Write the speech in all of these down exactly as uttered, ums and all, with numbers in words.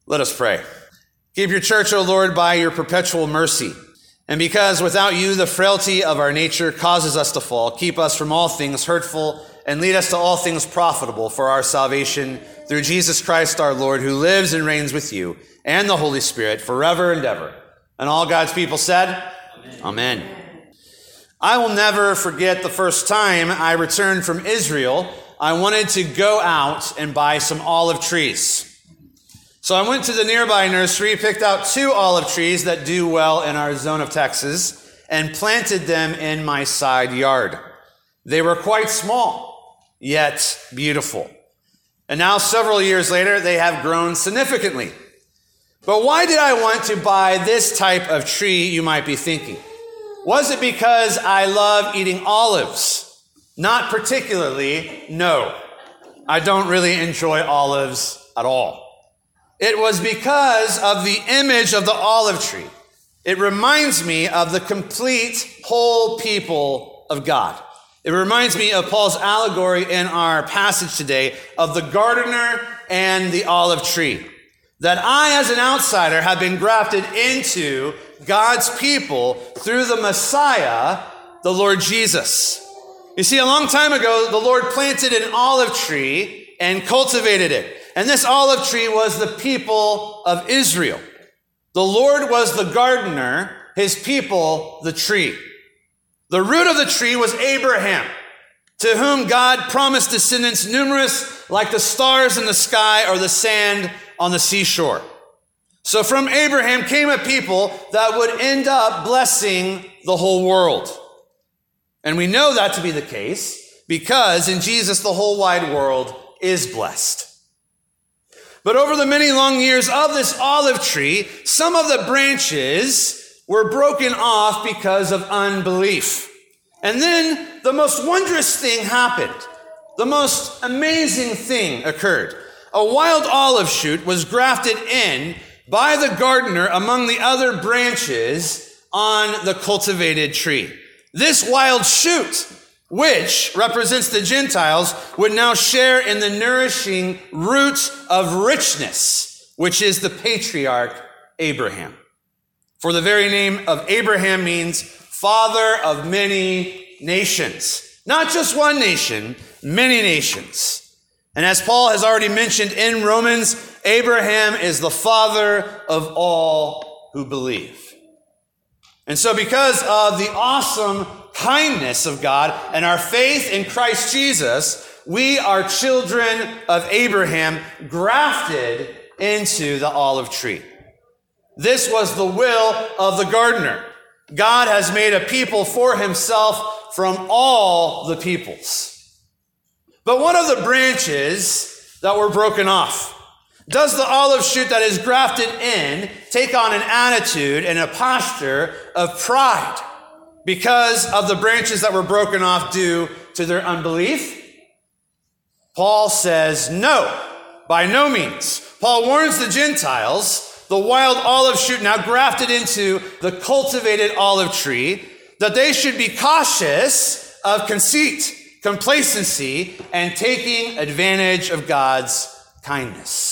Let us pray. Keep your church, O Lord, by your perpetual mercy. And because without you, the frailty of our nature causes us to fall, keep us from all things hurtful and lead us to all things profitable for our salvation through Jesus Christ our Lord, who lives and reigns with you and the Holy Spirit forever and ever. And all God's people said, Amen. Amen. I will never forget the first time I returned from Israel. I wanted to go out and buy some olive trees. So I went to the nearby nursery, picked out two olive trees that do well in our zone of Texas, and planted them in my side yard. They were quite small, yet beautiful. And now, several years later, they have grown significantly. But why did I want to buy this type of tree, you might be thinking? Was it because I love eating olives? Not particularly, no. I don't really enjoy olives at all. It was because of the image of the olive tree. It reminds me of the complete whole people of God. It reminds me of Paul's allegory in our passage today of the gardener and the olive tree. That I, as an outsider, have been grafted into God's people through the Messiah, the Lord Jesus. You see, a long time ago, the Lord planted an olive tree and cultivated it. And this olive tree was the people of Israel. The Lord was the gardener, his people the tree. The root of the tree was Abraham, to whom God promised descendants numerous like the stars in the sky or the sand on the seashore. So from Abraham came a people that would end up blessing the whole world. And we know that to be the case because in Jesus the whole wide world is blessed. But over the many long years of this olive tree, some of the branches were broken off because of unbelief. And then the most wondrous thing happened. The most amazing thing occurred. A wild olive shoot was grafted in by the gardener among the other branches on the cultivated tree. This wild shoot, which represents the Gentiles, would now share in the nourishing root of richness, which is the patriarch Abraham. For the very name of Abraham means father of many nations. Not just one nation, many nations. And as Paul has already mentioned in Romans, Abraham is the father of all who believe. And so because of the awesome kindness of God and our faith in Christ Jesus, we are children of Abraham, grafted into the olive tree. This was the will of the gardener. God has made a people for himself from all the peoples. But one of the branches that were broken off, does the olive shoot that is grafted in take on an attitude and a posture of pride because of the branches that were broken off due to their unbelief? Paul says no, by no means. Paul warns the Gentiles, the wild olive shoot now grafted into the cultivated olive tree, that they should be cautious of conceit, complacency, and taking advantage of God's kindness.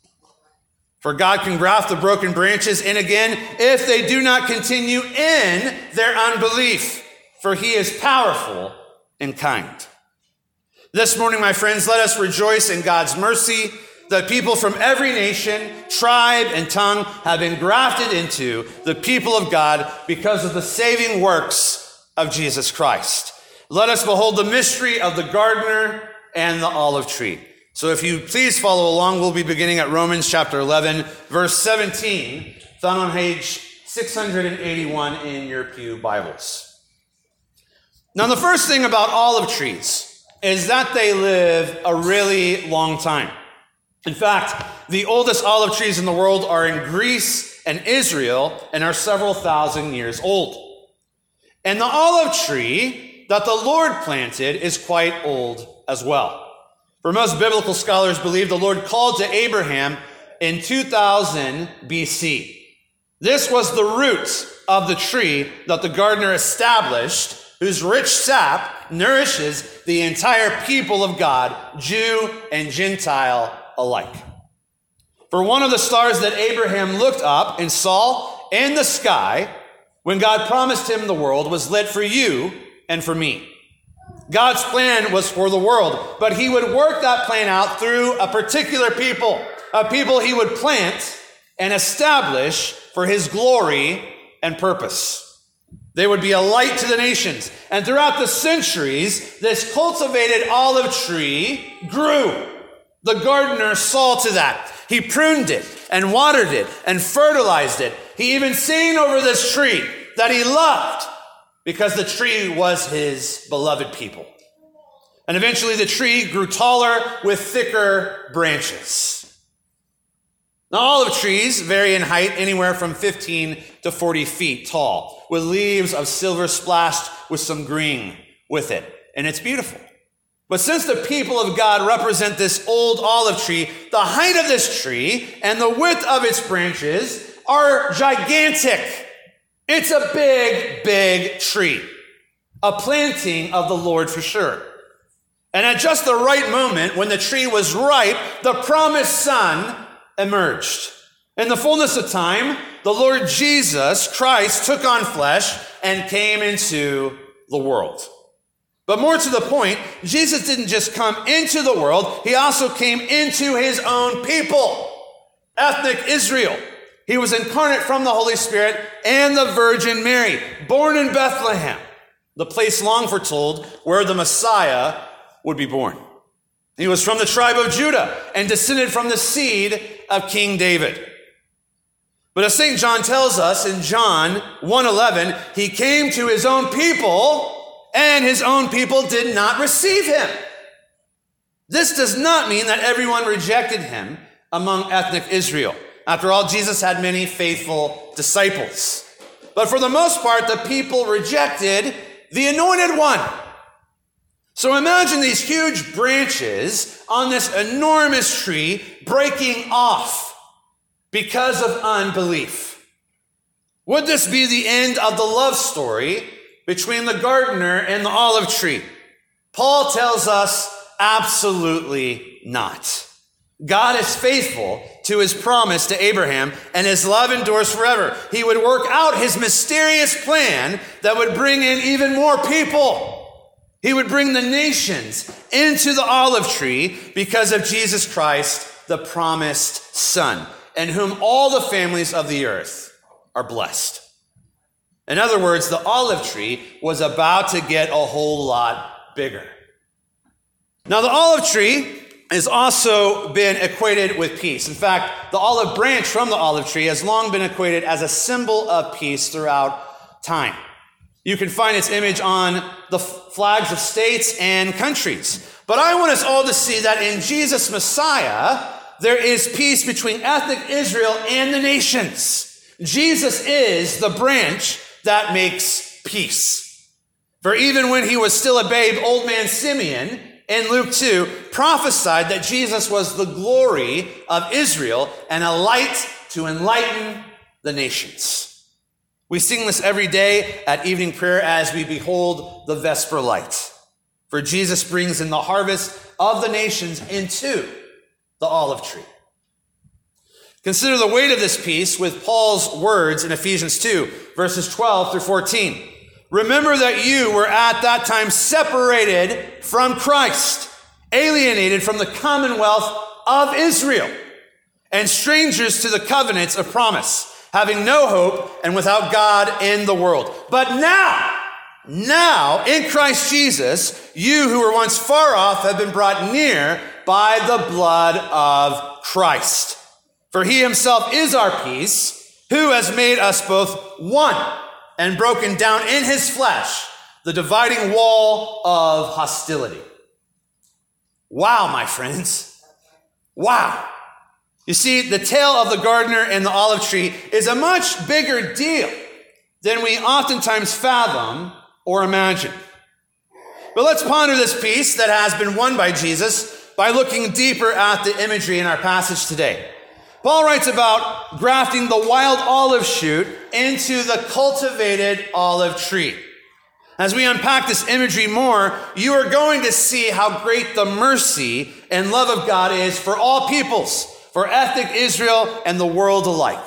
For God can graft the broken branches in again if they do not continue in their unbelief, for he is powerful and kind. This morning, my friends, let us rejoice in God's mercy that people from every nation, tribe, and tongue have been grafted into the people of God because of the saving works of Jesus Christ. Let us behold the mystery of the gardener and the olive tree. So if you please follow along, we'll be beginning at Romans chapter eleven, verse seventeen, found on page six hundred eighty-one in your pew Bibles. Now, the first thing about olive trees is that they live a really long time. In fact, the oldest olive trees in the world are in Greece and Israel and are several thousand years old. And the olive tree that the Lord planted is quite old as well. For most biblical scholars believe the Lord called to Abraham in two thousand B C. This was the root of the tree that the gardener established, whose rich sap nourishes the entire people of God, Jew and Gentile alike. For one of the stars that Abraham looked up and saw in the sky when God promised him the world was lit for you and for me. God's plan was for the world, but he would work that plan out through a particular people, a people he would plant and establish for his glory and purpose. They would be a light to the nations. And throughout the centuries, this cultivated olive tree grew. The gardener saw to that. He pruned it and watered it and fertilized it. He even sang over this tree that he loved because the tree was his beloved people. And eventually the tree grew taller with thicker branches. Now, olive trees vary in height anywhere from fifteen to forty feet tall, with leaves of silver splashed with some green with it. And it's beautiful. But since the people of God represent this old olive tree, the height of this tree and the width of its branches are gigantic. It's a big, big tree. A planting of the Lord for sure. And at just the right moment, when the tree was ripe, the promised son emerged. In the fullness of time, the Lord Jesus Christ took on flesh and came into the world. But more to the point, Jesus didn't just come into the world, he also came into his own people, ethnic Israel. He was incarnate from the Holy Spirit and the Virgin Mary, born in Bethlehem, the place long foretold where the Messiah would be born. He was from the tribe of Judah and descended from the seed of King David. But as Saint John tells us in John one eleven, he came to his own people and his own people did not receive him. This does not mean that everyone rejected him among ethnic Israel. After all, Jesus had many faithful disciples. But for the most part, the people rejected the Anointed One. So imagine these huge branches on this enormous tree breaking off because of unbelief. Would this be the end of the love story between the gardener and the olive tree? Paul tells us absolutely not. God is faithful to his promise to Abraham, and his love endures forever. He would work out his mysterious plan that would bring in even more people. He would bring the nations into the olive tree because of Jesus Christ, the promised Son, in whom all the families of the earth are blessed. In other words, the olive tree was about to get a whole lot bigger. Now, the olive tree has also been equated with peace. In fact, the olive branch from the olive tree has long been equated as a symbol of peace throughout time. You can find its image on the flags of states and countries. But I want us all to see that in Jesus Messiah, there is peace between ethnic Israel and the nations. Jesus is the branch that makes peace. For even when he was still a babe, old man Simeon in Luke two prophesied that Jesus was the glory of Israel and a light to enlighten the nations. We sing this every day at evening prayer as we behold the Vesper light. For Jesus brings in the harvest of the nations into the olive tree. Consider the weight of this peace with Paul's words in Ephesians two, verses twelve through fourteen. Remember that you were at that time separated from Christ, alienated from the commonwealth of Israel, and strangers to the covenants of promise, having no hope and without God in the world. But now, now in Christ Jesus, you who were once far off have been brought near by the blood of Christ. For he himself is our peace, who has made us both one and broken down in his flesh the dividing wall of hostility. Wow, my friends. Wow. You see, the tale of the gardener and the olive tree is a much bigger deal than we oftentimes fathom or imagine. But let's ponder this peace that has been won by Jesus by looking deeper at the imagery in our passage today. Paul writes about grafting the wild olive shoot into the cultivated olive tree. As we unpack this imagery more, you are going to see how great the mercy and love of God is for all peoples, for ethnic Israel and the world alike.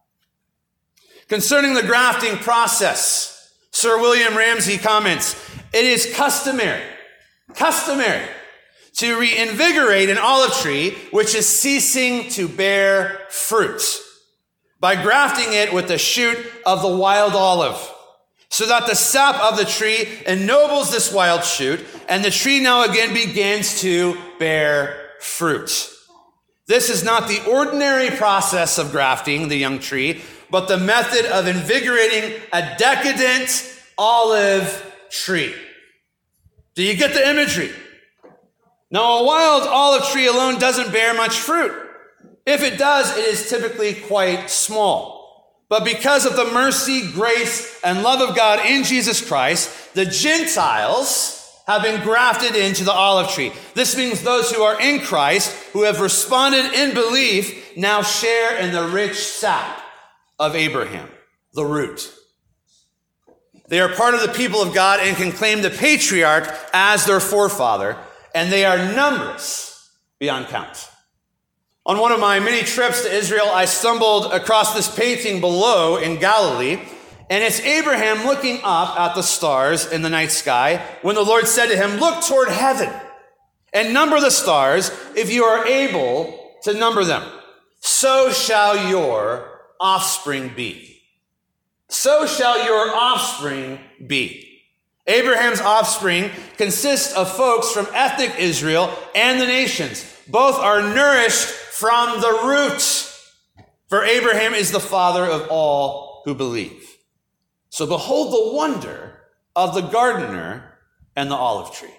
Concerning the grafting process, Sir William Ramsay comments, it is customary, customary to reinvigorate an olive tree which is ceasing to bear fruit by grafting it with the shoot of the wild olive, so that the sap of the tree ennobles this wild shoot, and the tree now again begins to bear fruit. This is not the ordinary process of grafting the young tree, but the method of invigorating a decadent olive tree. Do you get the imagery? Now, a wild olive tree alone doesn't bear much fruit. If it does, it is typically quite small. But because of the mercy, grace, and love of God in Jesus Christ, the Gentiles have been grafted into the olive tree. This means those who are in Christ, who have responded in belief, now share in the rich sap of Abraham, the root. They are part of the people of God and can claim the patriarch as their forefather, and they are numerous beyond count. On one of my many trips to Israel, I stumbled across this painting below in Galilee, and it's Abraham looking up at the stars in the night sky when the Lord said to him, look toward heaven and number the stars if you are able to number them. So shall your offspring be. So shall your offspring be. Abraham's offspring consists of folks from ethnic Israel and the nations. Both are nourished from the root. For Abraham is the father of all who believe. So behold the wonder of the gardener and the olive tree.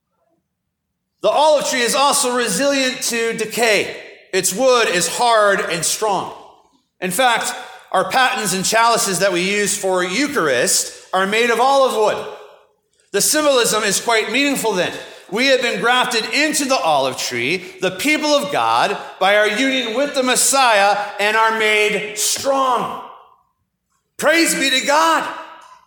The olive tree is also resilient to decay. Its wood is hard and strong. In fact, our patens and chalices that we use for Eucharist are made of olive wood. The symbolism is quite meaningful then. We have been grafted into the olive tree, the people of God, by our union with the Messiah, and are made strong. Praise be to God.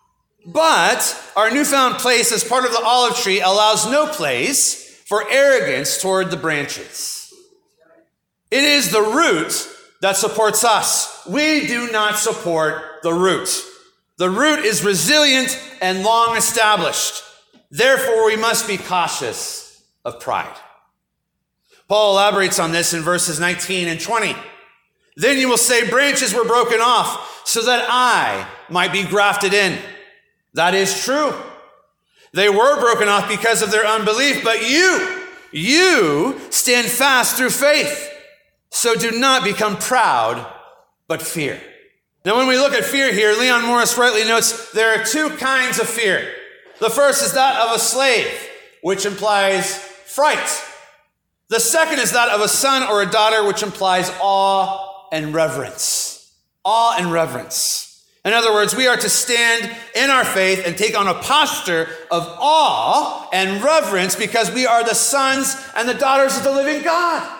But our newfound place as part of the olive tree allows no place for arrogance toward the branches. It is the root that supports us. We do not support the root. The root is resilient and long established. Therefore, we must be cautious of pride. Paul elaborates on this in verses nineteen and twenty. Then you will say, branches were broken off so that I might be grafted in. That is true. They were broken off because of their unbelief, but you, you stand fast through faith. So do not become proud, but fear. Now, when we look at fear here, Leon Morris rightly notes there are two kinds of fear. The first is that of a slave, which implies fright. The second is that of a son or a daughter, which implies awe and reverence. Awe and reverence. In other words, we are to stand in our faith and take on a posture of awe and reverence because we are the sons and the daughters of the living God.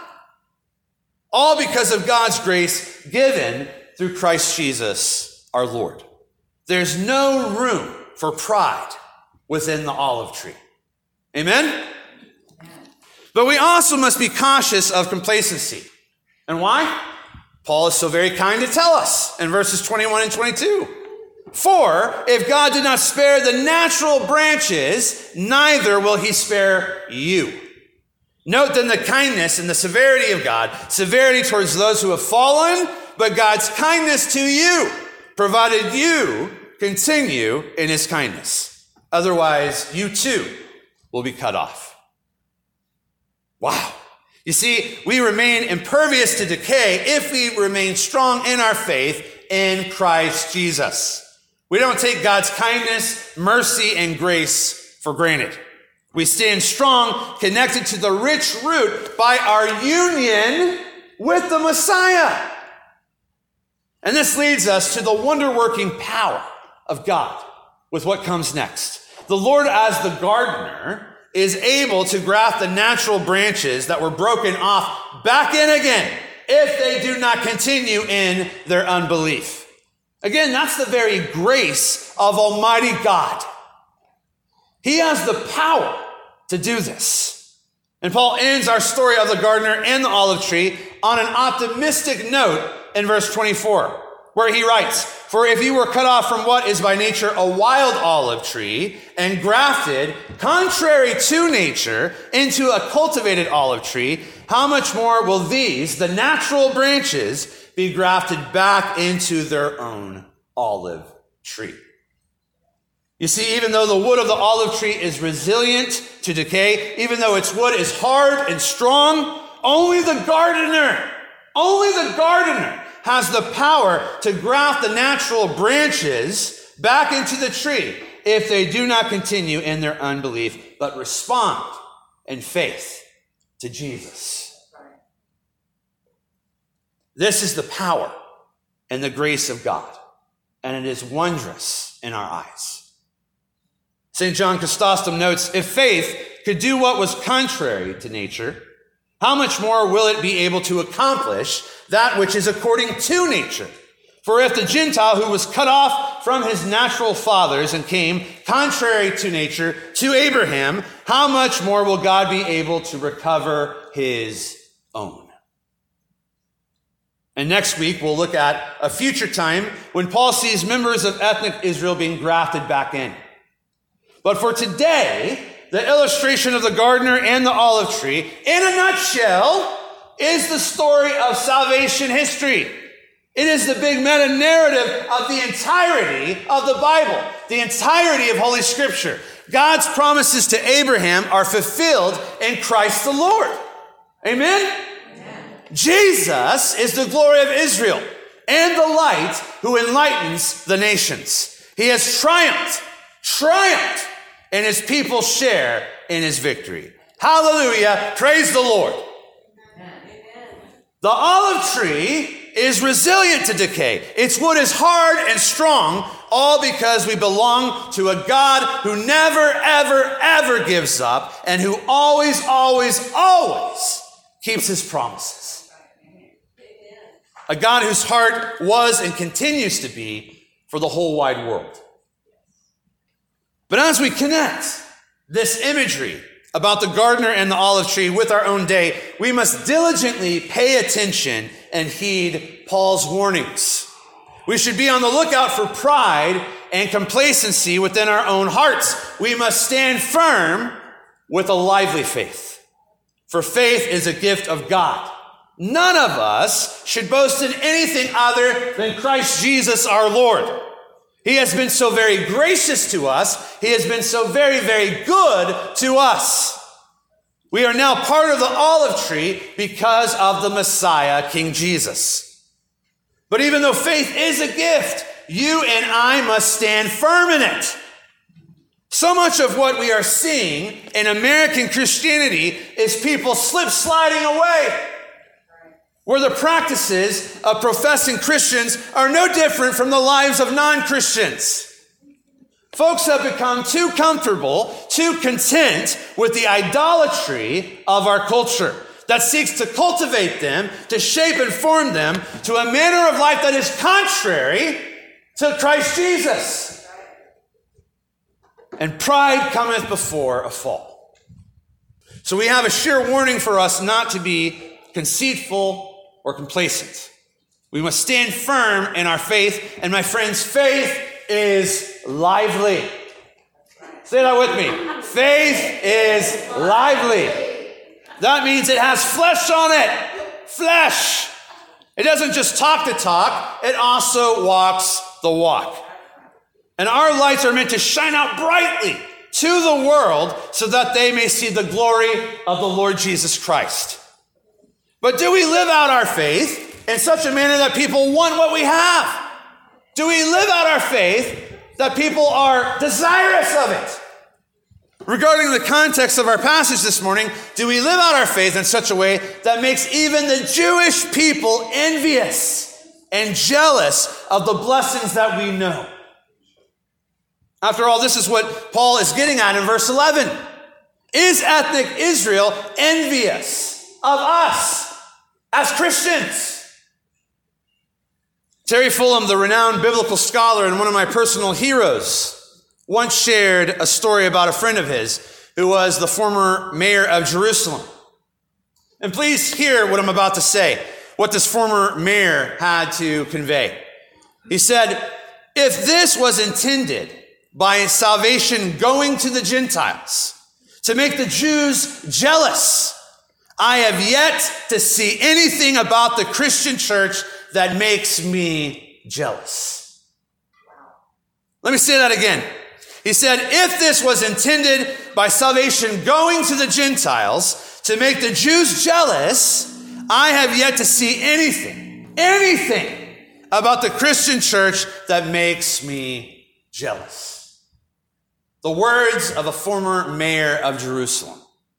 All because of God's grace given through Christ Jesus, our Lord. There's no room for pride within the olive tree. Amen? But we also must be cautious of complacency. And why? Paul is so very kind to tell us in verses twenty-one and twenty-two. For if God did not spare the natural branches, neither will he spare you. Note then the kindness and the severity of God. Severity towards those who have fallen, but God's kindness to you, provided you continue in his kindness. Otherwise, you too will be cut off. Wow. You see, we remain impervious to decay if we remain strong in our faith in Christ Jesus. We don't take God's kindness, mercy, and grace for granted. We stand strong, connected to the rich root by our union with the Messiah. And this leads us to the wonder-working power of God with what comes next. The Lord, as the gardener, is able to graft the natural branches that were broken off back in again if they do not continue in their unbelief. Again, that's the very grace of Almighty God. He has the power to do this. And Paul ends our story of the gardener and the olive tree on an optimistic note in verse twenty-four, where he writes, "For if you were cut off from what is by nature a wild olive tree and grafted, contrary to nature, into a cultivated olive tree, how much more will these, the natural branches, be grafted back into their own olive tree?" You see, even though the wood of the olive tree is resilient to decay, even though its wood is hard and strong, only the gardener, only the gardener has the power to graft the natural branches back into the tree if they do not continue in their unbelief, but respond in faith to Jesus. This is the power and the grace of God, and it is wondrous in our eyes. Saint John Chrysostom notes, if faith could do what was contrary to nature, how much more will it be able to accomplish that which is according to nature? For if the Gentile who was cut off from his natural fathers and came contrary to nature to Abraham, how much more will God be able to recover his own? And next week, we'll look at a future time when Paul sees members of ethnic Israel being grafted back in. But for today, the illustration of the gardener and the olive tree, in a nutshell, is the story of salvation history. It is the big meta-narrative of the entirety of the Bible, the entirety of Holy Scripture. God's promises to Abraham are fulfilled in Christ the Lord. Amen? Amen. Jesus is the glory of Israel and the light who enlightens the nations. He has triumphed, triumphed, and his people share in his victory. Hallelujah. Praise the Lord. Amen. The olive tree is resilient to decay. Its wood is hard and strong, all because we belong to a God who never, ever, ever gives up and who always, always, always keeps his promises. A God whose heart was and continues to be for the whole wide world. But as we connect this imagery about the gardener and the olive tree with our own day, we must diligently pay attention and heed Paul's warnings. We should be on the lookout for pride and complacency within our own hearts. We must stand firm with a lively faith. For faith is a gift of God. None of us should boast in anything other than Christ Jesus our Lord. He has been so very gracious to us. He has been so very, very good to us. We are now part of the olive tree because of the Messiah, King Jesus. But even though faith is a gift, you and I must stand firm in it. So much of what we are seeing in American Christianity is people slip sliding away, where the practices of professing Christians are no different from the lives of non-Christians. Folks have become too comfortable, too content with the idolatry of our culture that seeks to cultivate them, to shape and form them to a manner of life that is contrary to Christ Jesus. And pride cometh before a fall. So we have a sure warning for us not to be conceitful or complacent. We must stand firm in our faith, and my friends, faith is lively. Say that with me. Faith is lively. That means it has flesh on it. Flesh. It doesn't just talk the talk, it also walks the walk. And our lights are meant to shine out brightly to the world so that they may see the glory of the Lord Jesus Christ. But do we live out our faith in such a manner that people want what we have? Do we live out our faith that people are desirous of it? Regarding the context of our passage this morning, do we live out our faith in such a way that makes even the Jewish people envious and jealous of the blessings that we know? After all, this is what Paul is getting at in verse eleven. Is ethnic Israel envious of us as Christians? Terry Fulham, the renowned biblical scholar and one of my personal heroes, once shared a story about a friend of his who was the former mayor of Jerusalem. And please hear what I'm about to say, what this former mayor had to convey. He said, if this was intended by salvation going to the Gentiles, to make the Jews jealous, I have yet to see anything about the Christian church that makes me jealous. Let me say that again. He said, if this was intended by salvation going to the Gentiles to make the Jews jealous, I have yet to see anything, anything about the Christian church that makes me jealous. The words of a former mayor of Jerusalem.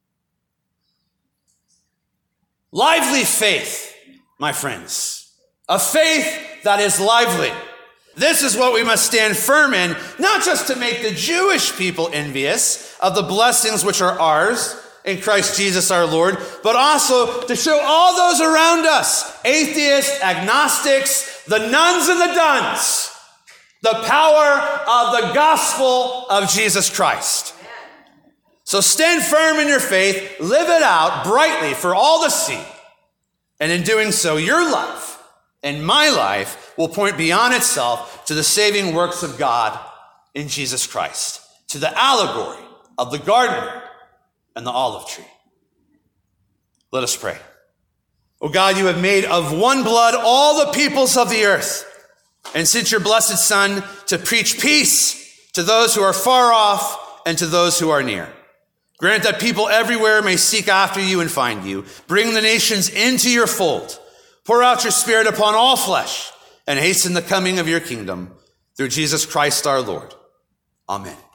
Lively faith, my friends. A faith that is lively. This is what we must stand firm in, not just to make the Jewish people envious of the blessings which are ours in Christ Jesus our Lord, but also to show all those around us, atheists, agnostics, the nuns and the duns, the power of the gospel of Jesus Christ. So stand firm in your faith, live it out brightly for all to see. And in doing so, your life and my life will point beyond itself to the saving works of God in Jesus Christ, to the allegory of the gardener and the olive tree. Let us pray. O God, you have made of one blood all the peoples of the earth, and sent your blessed Son to preach peace to those who are far off and to those who are near. Grant that people everywhere may seek after you and find you. Bring the nations into your fold. Pour out your Spirit upon all flesh and hasten the coming of your kingdom through Jesus Christ our Lord. Amen.